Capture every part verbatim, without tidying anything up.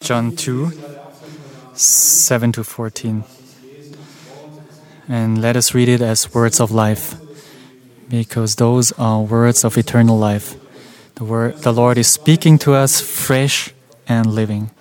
John two, seven to fourteen. And let us read it as words of life, because those are words of eternal life. The word, the Lord is speaking to us fresh and living.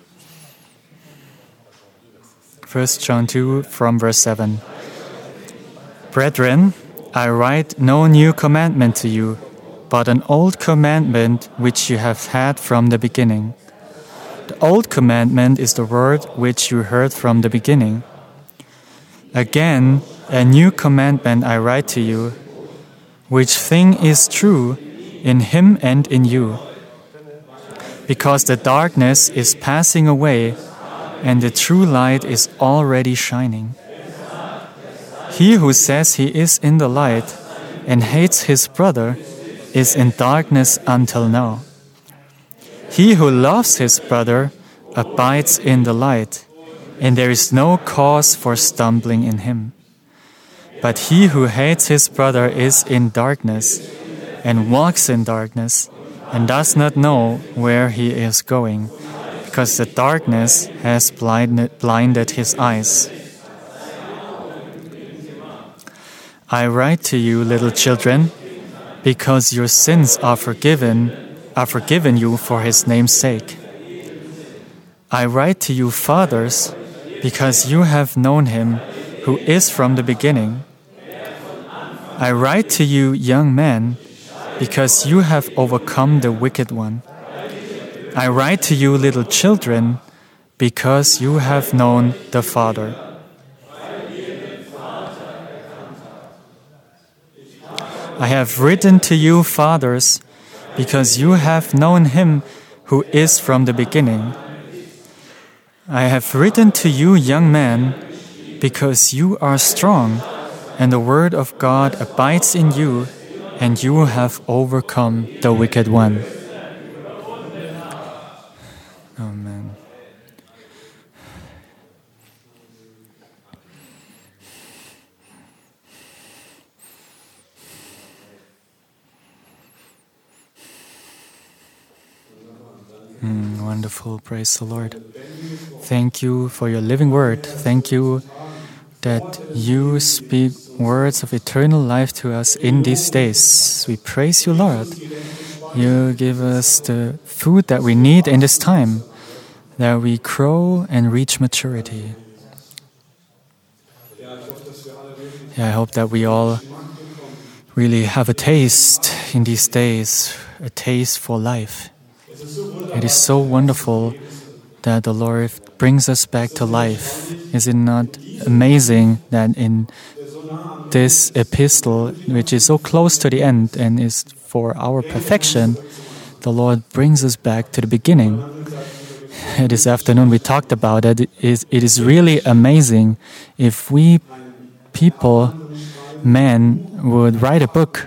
First John two from verse seven. Brethren, I write no new commandment to you, but an old commandment which you have had from the beginning. The old commandment is the word which you heard from the beginning. Again, a new commandment I write to you, which thing is true in him and in you. Because the darkness is passing away, and the true light is already shining. He who says he is in the light and hates his brother is in darkness until now. He who loves his brother abides in the light, and there is no cause for stumbling in him. But he who hates his brother is in darkness and walks in darkness and does not know where he is going, because the darkness has blinded, blinded his eyes. I write to you, little children, because your sins are forgiven, are forgiven you for his name's sake. I write to you, fathers, because you have known him who is from the beginning. I write to you, young men, because you have overcome the wicked one. I write to you, little children, because you have known the Father. I have written to you, fathers, because you have known him who is from the beginning. I have written to you, young men, because you are strong, and the word of God abides in you, and you have overcome the wicked one. Amen. Mm, wonderful. Praise the Lord. Thank you for your living word. Thank you that you speak words of eternal life to us in these days. We praise you, Lord. You give us the food that we need in this time, that we grow and reach maturity. Yeah, I hope that we all really have a taste in these days, a taste for life. It is so wonderful that the Lord brings us back to life. Is it not amazing that in this epistle, which is so close to the end and is for our perfection, the Lord brings us back to the beginning? This afternoon we talked about it. It is, it is really amazing if we people, men, would write a book.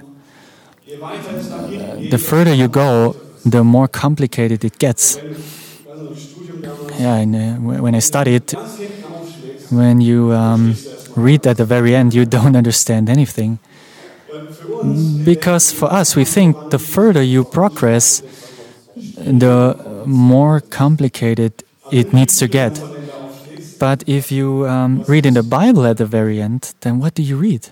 The further you go, the more complicated it gets. Yeah, and uh, when I studied, when you um, read at the very end, you don't understand anything. Because for us, we think the further you progress, the more complicated it needs to get. But if you um, read in the Bible at the very end, then what do you read?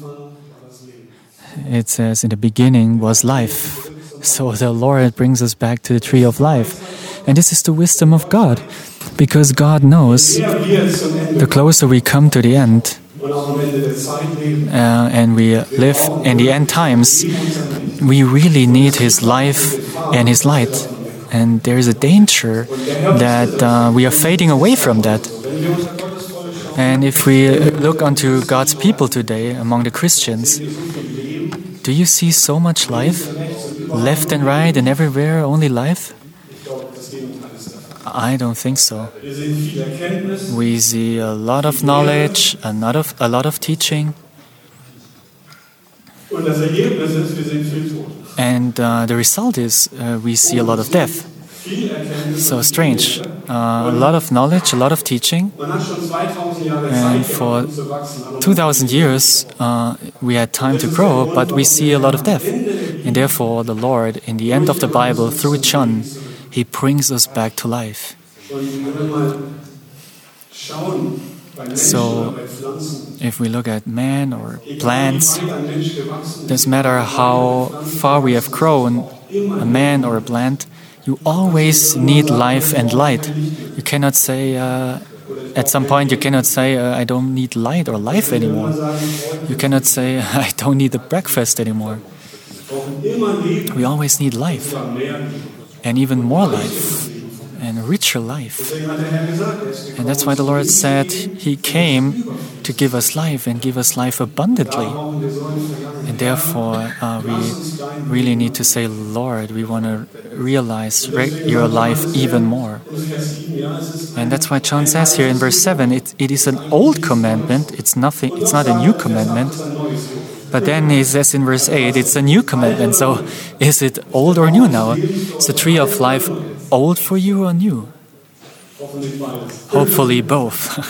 It says, in the beginning was life. So the Lord brings us back to the tree of life. And this is the wisdom of God. Because God knows the closer we come to the end, uh, and we live in the end times, we really need His life and His light. And there is a danger that uh, we are fading away from that. And if we look onto God's people today, among the Christians, do you see so much life? Left and right and everywhere, only life? I don't think so. We see a lot of knowledge, a lot of, a lot of teaching. And uh, the result is uh, we see a lot of death. So strange. Uh, a lot of knowledge, a lot of teaching. And for two thousand years, uh, we had time to grow, but we see a lot of death. And therefore, the Lord, in the end of the Bible, through John, He brings us back to life. So, if we look at man or plants, doesn't matter how far we have grown, a man or a plant, you always need life and light. You cannot say, uh, at some point, you cannot say, uh, I don't need light or life anymore. You cannot say, I don't need the breakfast anymore. We always need life, and even more life, and richer life. And that's why the Lord said He came to give us life and give us life abundantly. And therefore, uh, we really need to say, Lord, we want to realize your life even more. And that's why John says here in verse seven, it, it is an old commandment, it's nothing, it's not a new commandment. But then he says in verse eight, it's a new commandment. So is it old or new now? Is the tree of life old for you or new? Hopefully both.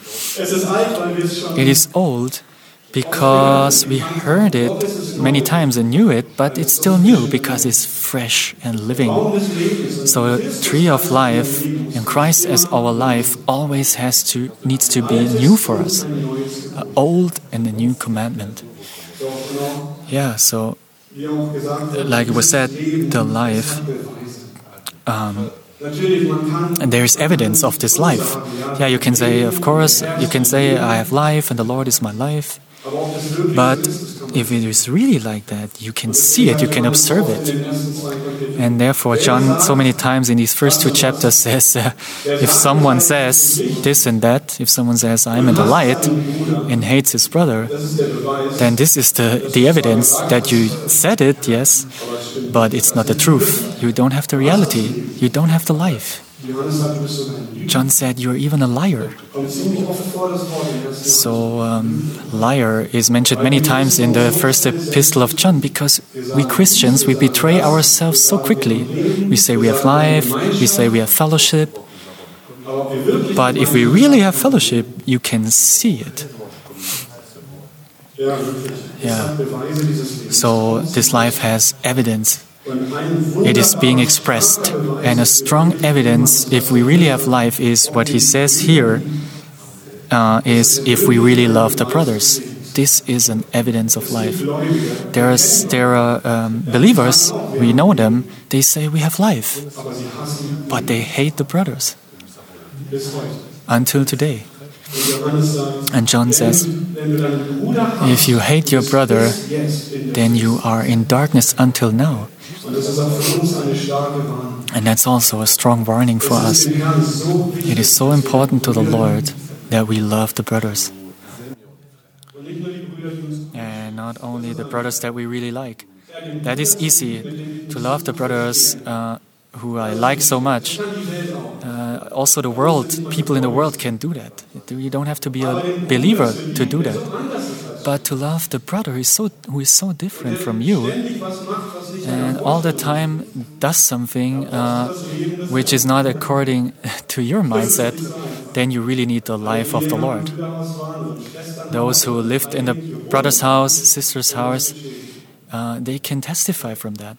It is old because we heard it many times and knew it, but it's still new because it's fresh and living. So the tree of life and Christ as our life always has to needs to be new for us. An old and a new commandment. Yeah, so like it was said, the life, um, and there is evidence of this life. Yeah, you can say, of course, you can say, I have life and the Lord is my life. But if it is really like that, you can see it, you can observe it. And therefore, John so many times in these first two chapters says, uh, if someone says this and that, if someone says, I'm in the light, and hates his brother, then this is the, the evidence that you said it, yes, but it's not the truth. You don't have the reality. You don't have the life. John said, you're even a liar. So, um, liar is mentioned many times in the first epistle of John because we Christians, we betray ourselves so quickly. We say we have life, we say we have fellowship. But if we really have fellowship, you can see it. Yeah. So, this life has evidence. It is being expressed, and a strong evidence, if we really have life, is what he says here, uh, is if we really love the brothers. This is an evidence of life. There are, there are um, believers, we know them, they say we have life, but they hate the brothers. Until today. And John says, if you hate your brother, then you are in darkness until now. And that's also a strong warning for us. It is so important to the Lord that we love the brothers. And not only the brothers that we really like. That is easy, to love the brothers uh, who I like so much. Uh, also the world, people in the world can do that. You don't have to be a believer to do that. But to love the brother is so, who is so different from you, and all the time does something uh, which is not according to your mindset, then you really need the life of the Lord. Those who lived in the brother's house, sister's house, uh, they can testify from that.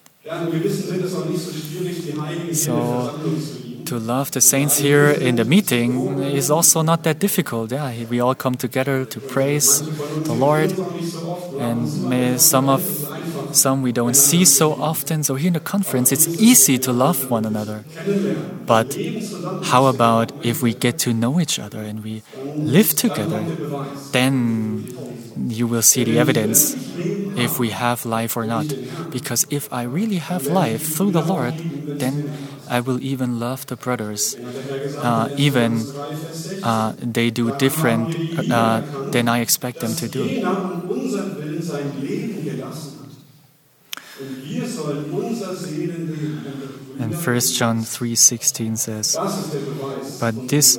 So, to love the saints here in the meeting is also not that difficult. Yeah, we all come together to praise the Lord, and may some of some we don't see so often. So here in the conference, it's easy to love one another. But how about if we get to know each other and we live together? Then you will see the evidence if we have life or not. Because if I really have life through the Lord, then I will even love the brothers, uh, even uh, they do different uh, than I expect them to do. And First John three sixteen says, "But this,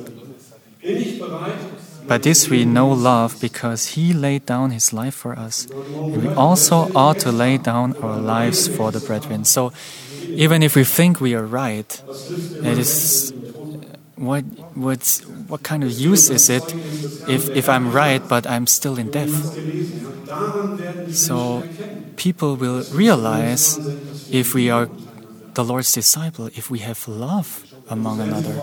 but this we know love because He laid down His life for us, and we also ought to lay down our lives for the brethren." So, even if we think we are right, it is what what what kind of use is it if if I'm right but I'm still in death? So people will realize if we are the Lord's disciple, if we have love among another.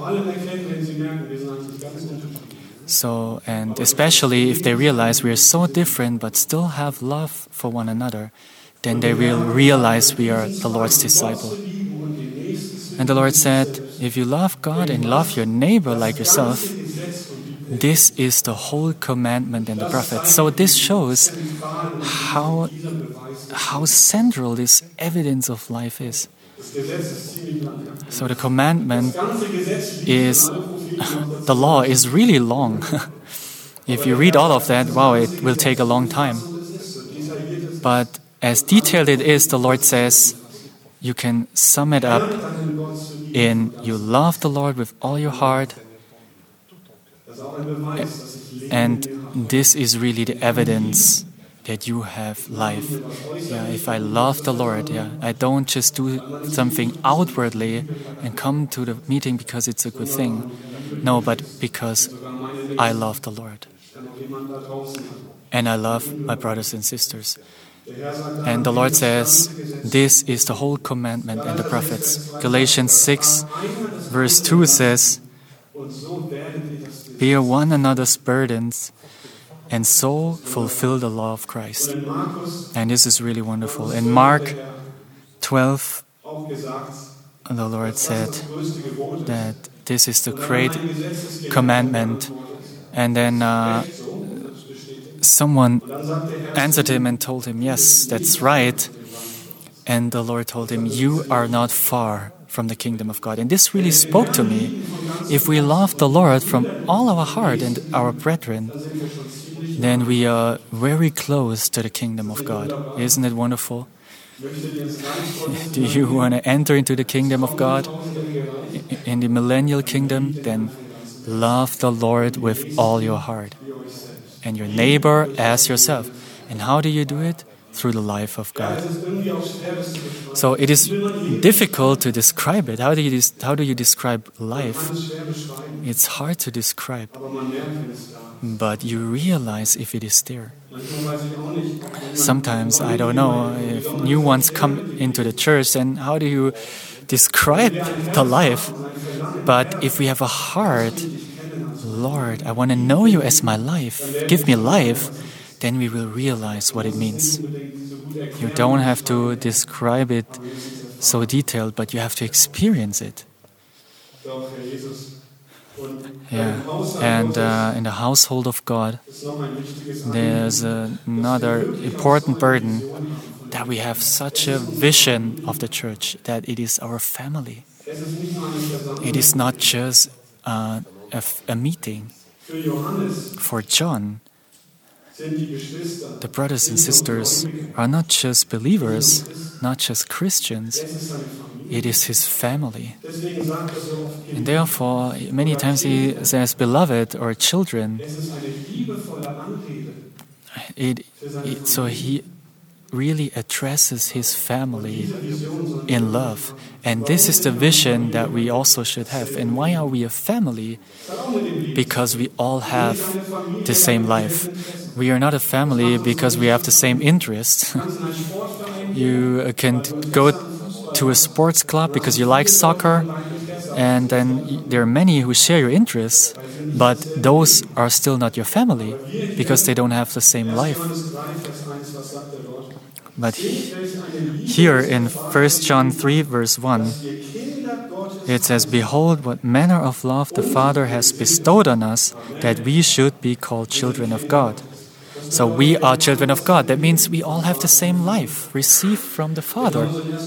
So, and especially if they realize we are so different but still have love for one another, then they will realize we are the Lord's disciple. And the Lord said, if you love God and love your neighbor like yourself, this is the whole commandment and the prophets. So this shows how, how central this evidence of life is. So the commandment is, the law is really long. If you read all of that, wow, it will take a long time. But as detailed it is, the Lord says, you can sum it up in you love the Lord with all your heart, and this is really the evidence that you have life. Yeah, if I love the Lord, yeah, I don't just do something outwardly and come to the meeting because it's a good thing. No, but because I love the Lord. And I love my brothers and sisters. And the Lord says, this is the whole commandment and the prophets. Galatians six, verse two says, bear one another's burdens, and so fulfill the law of Christ. And this is really wonderful. In Mark twelve, the Lord said that this is the great commandment. And then uh, someone answered him and told him, yes, that's right. And the Lord told him, you are not far from the kingdom of God. And this really spoke to me. If we love the Lord from all our heart and our brethren, then we are very close to the kingdom of God. Isn't it wonderful? Do you want to enter into the kingdom of God? In the millennial kingdom, then love the Lord with all your heart. And your neighbor as yourself. And how do you do it? Through the life of God. So it is difficult to describe it. How do you how do you describe life? It's hard to describe. But you realize if it is there. Sometimes, I don't know, if new ones come into the church, then how do you describe the life? But if we have a heart, Lord, I want to know you as my life, give me life, then we will realize what it means. You don't have to describe it so detailed, but you have to experience it. Yeah, and uh, in the household of God, there's uh, another important burden that we have such a vision of the church, that it is our family. It is not just uh, a, a meeting. For John, the brothers and sisters are not just believers, not just Christians. It is his family. And therefore, many times he says, beloved, or children. It, it, so he really addresses his family in love. And this is the vision that we also should have. And why are we a family? Because we all have the same life. We are not a family because we have the same interests. You can go to a sports club because you like soccer, and then there are many who share your interests, but those are still not your family because they don't have the same life. But here in First John three, verse one, it says, behold, what manner of love the Father has bestowed on us, that we should be called children of God. So we are children of God. That means we all have the same life, received from the Father.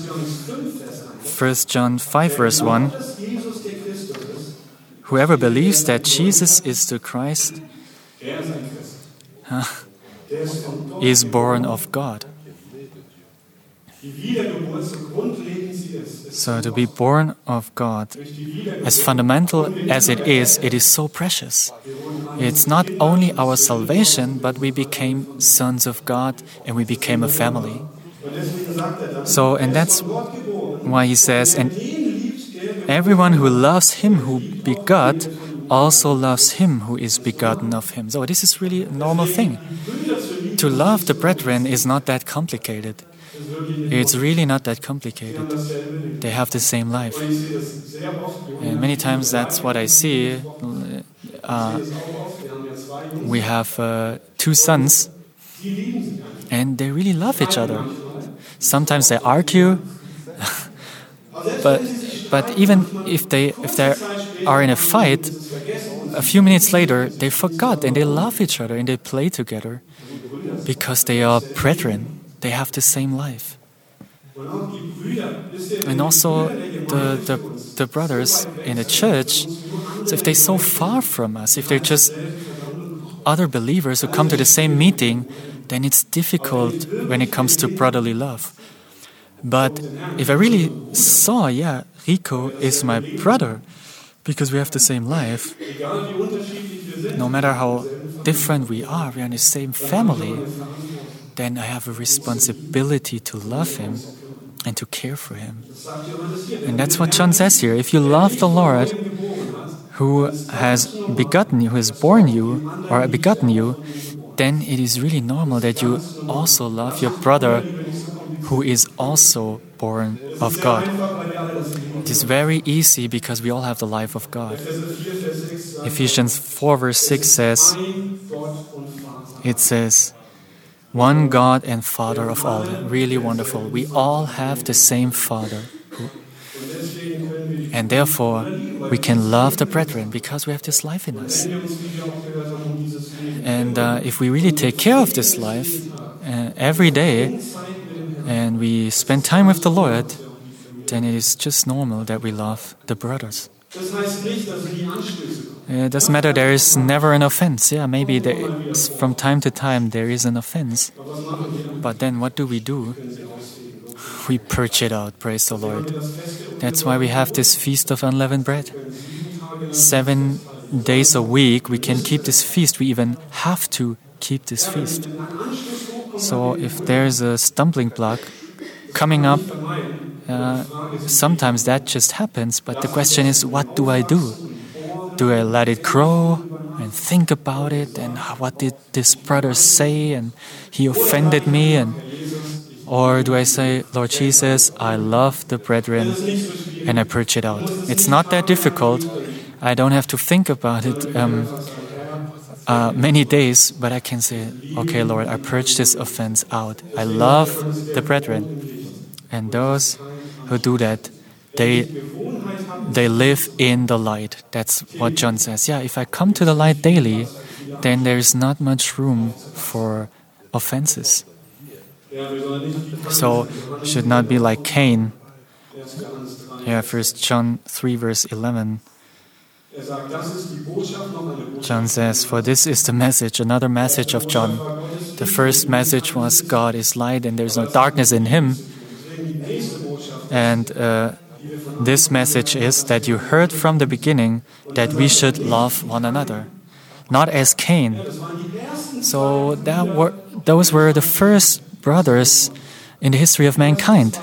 First John five, verse one, whoever believes that Jesus is the Christ uh, is born of God. So to be born of God, as fundamental as it is, it is so precious. It's not only our salvation, but we became sons of God and we became a family. So, and that's why he says, and everyone who loves him who begot also loves him who is begotten of him. So this is really a normal thing. To love the brethren is not that complicated. It's really not that complicated. They have the same life. And many times that's what I see. Uh, we have uh, two sons, and they really love each other. Sometimes they argue, but but even if they if they are in a fight, a few minutes later they forgot and they love each other and they play together because they are brethren. They have the same life. And also the the, the brothers in the church. So if they're so far from us, if they're just other believers who come to the same meeting, then it's difficult when it comes to brotherly love. But if I really saw, yeah, Rico is my brother because we have the same life, no matter how different we are, we are in the same family, then I have a responsibility to love him and to care for him. And that's what John says here. If you love the Lord who has begotten you, who has born you, or begotten you, then it is really normal that you also love your brother who is also born of God. It is very easy because we all have the life of God. Ephesians four verse six says, it says, one God and Father of all. Really wonderful. We all have the same Father. And therefore, we can love the brethren because we have this life in us. And uh, if we really take care of this life uh, every day, and we spend time with the Lord, then it is just normal that we love the brothers. It doesn't matter, there is never an offense. Yeah, maybe there is, from time to time there is an offense. But then what do we do? We purge it out, praise the Lord. That's why we have this Feast of Unleavened Bread. Seven days a week we can keep this feast. We even have to keep this feast. So if there's a stumbling block coming up, uh, sometimes that just happens. But the question is, what do I do? Do I let it grow and think about it? And what did this brother say? And he offended me. And or do I say, Lord Jesus, I love the brethren, and I purge it out? It's not that difficult. I don't have to think about it um, uh, many days, but I can say, okay, Lord, I purge this offense out. I love the brethren. And those who do that, they they live in the light. That's what John says. Yeah, if I come to the light daily, then there is not much room for offenses. So, should not be like Cain. Yeah, First John three verse eleven. John says, for this is the message, another message of John. The first message was God is light and there is no darkness in him. And uh, this message is that you heard from the beginning that we should love one another, not as Cain. So that were, those were the first brothers in the history of mankind,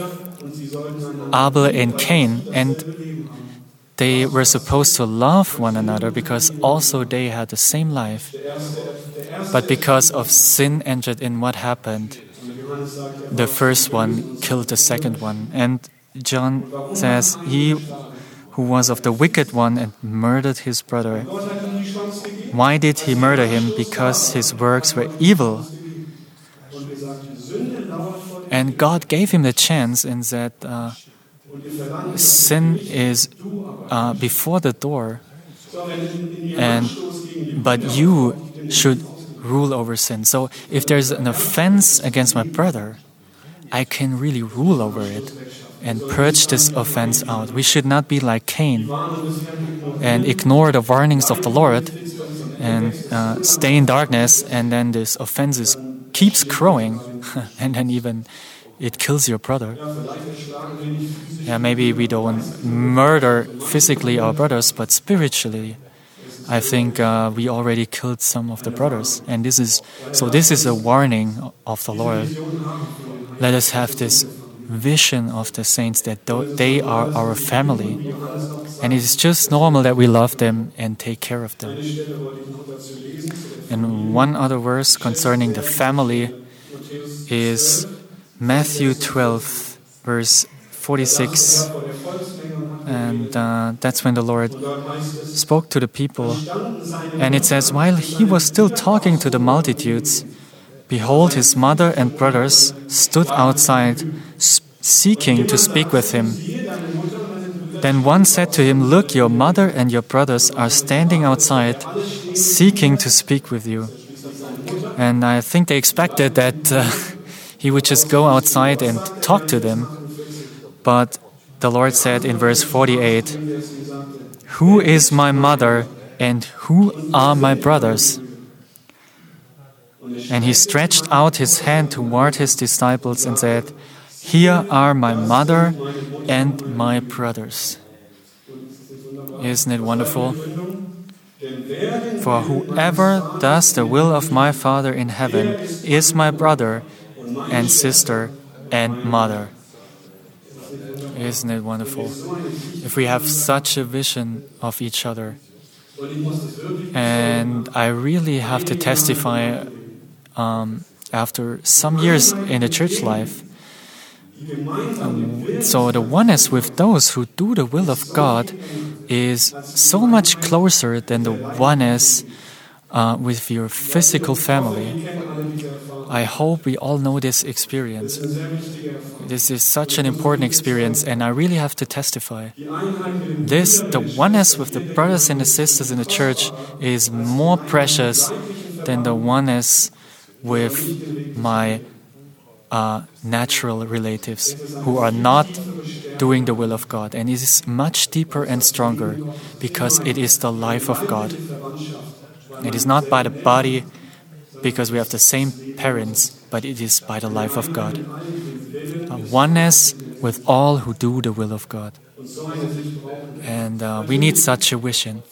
Abel and Cain, and they were supposed to love one another because also they had the same life. But because of sin entered in, what happened? The first one killed the second one. And John says, he who was of the wicked one and murdered his brother. Why did he murder him? Because his works were evil. And God gave him the chance and said, uh, sin is uh, before the door, and but you should rule over sin. So if there's an offense against my brother, I can really rule over it and purge this offense out. We should not be like Cain and ignore the warnings of the Lord and uh, stay in darkness, and then this offense is keeps growing, and then even it kills your brother. Yeah, maybe we don't murder physically our brothers, but spiritually, I think uh, we already killed some of the brothers. And this is so. This is a warning of the Lord. Let us have this vision of the saints that they are our family, and it is just normal that we love them and take care of them. And one other verse concerning the family is Matthew twelve, verse forty-six. And uh, that's when the Lord spoke to the people. And it says, while he was still talking to the multitudes, behold, his mother and brothers stood outside, seeking to speak with him. Then one said to him, look, your mother and your brothers are standing outside, seeking to speak with you. And I think they expected that uh, he would just go outside and talk to them. But the Lord said in verse forty-eight, who is my mother and who are my brothers? And he stretched out his hand toward his disciples and said, here are my mother and my brothers. Isn't it wonderful? For whoever does the will of my Father in heaven is my brother and sister and mother. Isn't it wonderful? If we have such a vision of each other. And I really have to testify um, after some years in the church life. Um, so the oneness with those who do the will of God is so much closer than the oneness uh, with your physical family. I hope we all know this experience. This is such an important experience, and I really have to testify. This, the oneness with the brothers and the sisters in the church, is more precious than the oneness with my uh, natural relatives who are not doing the will of God. And it is much deeper and stronger because it is the life of God. It is not by the body, because we have the same parents, but it is by the life of God. A oneness with all who do the will of God. And uh, we need such a vision.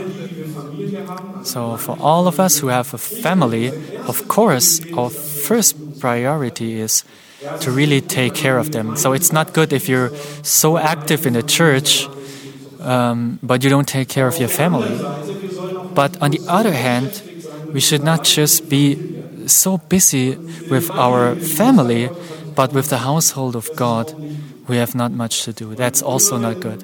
So for all of us who have a family, of course, our first priority is to really take care of them. So it's not good if you're so active in the church, um, but you don't take care of your family. But on the other hand, we should not just be so busy with our family, but with the household of God, we have not much to do. That's also not good.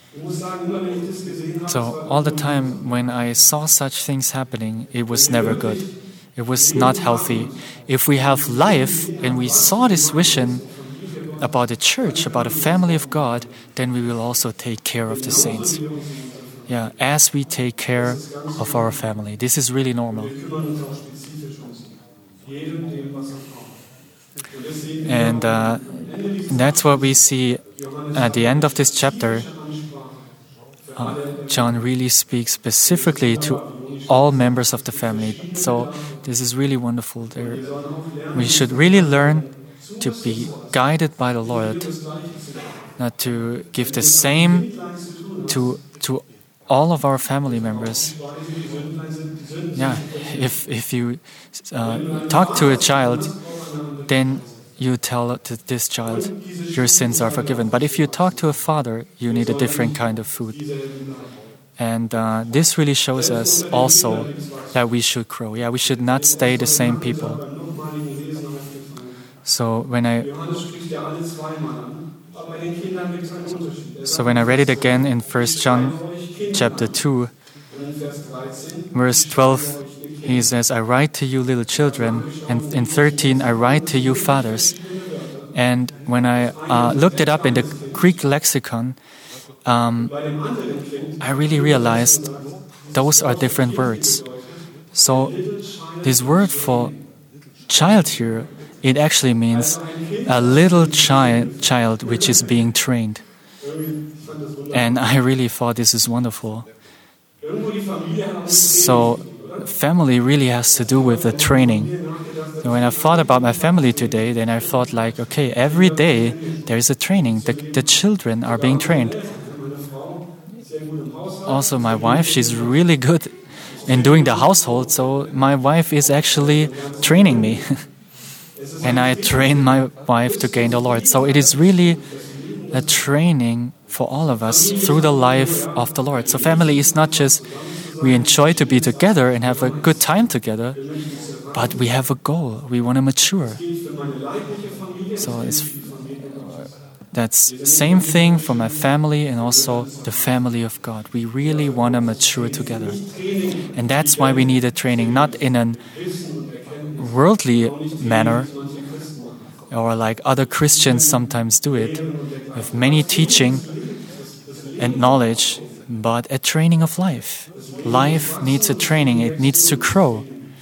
So all the time when I saw such things happening, it was never good. It was not healthy. If we have life and we saw this vision about the church, about the family of God, then we will also take care of the saints. Yeah, as we take care of our family. This is really normal. And uh, that's what we see at the end of this chapter. Uh, John really speaks specifically to all members of the family. So this is really wonderful. There, we should really learn to be guided by the Lord, not to give the same to to all of our family members. Yeah, if if you uh, talk to a child, then you tell to this child, your sins are forgiven. But if you talk to a father, you need a different kind of food. And uh, this really shows us also that we should grow. Yeah, we should not stay the same people. So when I so when I read it again in First John chapter two, verse twelve, he says, I write to you little children, and in thirteen, I write to you fathers. And when I uh, looked it up in the Greek lexicon, um, I really realized those are different words. So this word for child here, it actually means a little child, child which is being trained. And I really thought this is wonderful. So family really has to do with the training. So when I thought about my family today, then I thought like, okay, every day there is a training. The, the children are being trained. Also, my wife, she's really good in doing the household. So my wife is actually training me. And I train my wife to gain the Lord. So it is really a training for all of us through the life of the Lord. So family is not just we enjoy to be together and have a good time together, but we have a goal. We want to mature. So it's that's same thing for my family and also the family of God. We really want to mature together. And that's why we need a training, not in a worldly manner, or like other Christians sometimes do it, with many teaching and knowledge, but a training of life. Life needs a training, it needs to grow.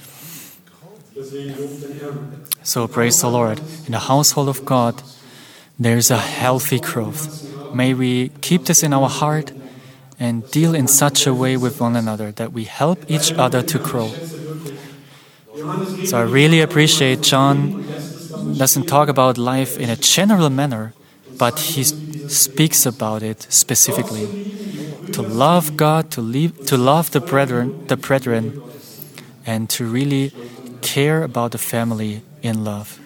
So praise the Lord. In the household of God, there's a healthy growth. May we keep this in our heart and deal in such a way with one another that we help each other to grow. So I really appreciate John doesn't talk about life in a general manner, but he speaks about it specifically. To love God, to, leave, to love the brethren, the brethren, and to really care about the family in love.